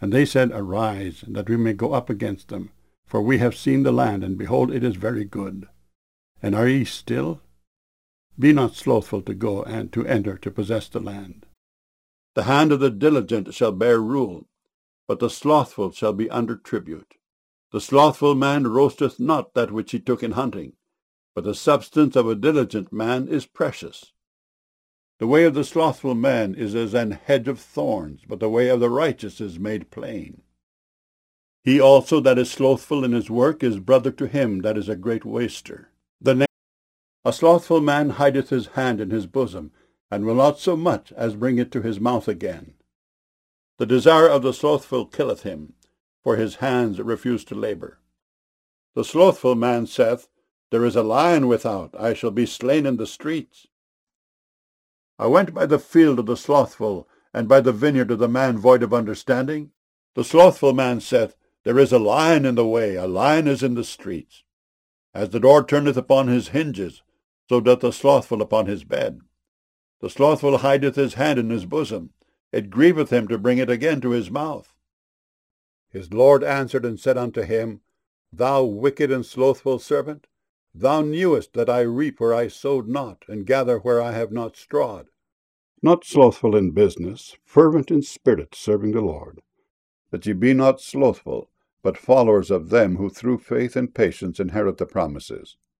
And they said, Arise, that we may go up against them. For we have seen the land, and behold, it is very good. And are ye still? Be not slothful to go and to enter to possess the land. The hand of the diligent shall bear rule, but the slothful shall be under tribute. The slothful man roasteth not that which he took in hunting, but the substance of a diligent man is precious. The way of the slothful man is as an hedge of thorns, but the way of the righteous is made plain. He also that is slothful in his work is brother to him that is a great waster. A slothful man hideth his hand in his bosom, and will not so much as bring it to his mouth again. The desire of the slothful killeth him, for his hands refuse to labor. The slothful man saith, There is a lion without, I shall be slain in the streets. I went by the field of the slothful, and by the vineyard of the man void of understanding. The slothful man saith, There is a lion in the way, a lion is in the streets. As the door turneth upon his hinges, so doth the slothful upon his bed. The slothful hideth his hand in his bosom, it grieveth him to bring it again to his mouth. His Lord answered and said unto him, Thou wicked and slothful servant, thou knewest that I reap where I sowed not, and gather where I have not strawed. Not slothful in business, fervent in spirit, serving the Lord. That ye be not slothful, but followers of them who through faith and patience inherit the promises.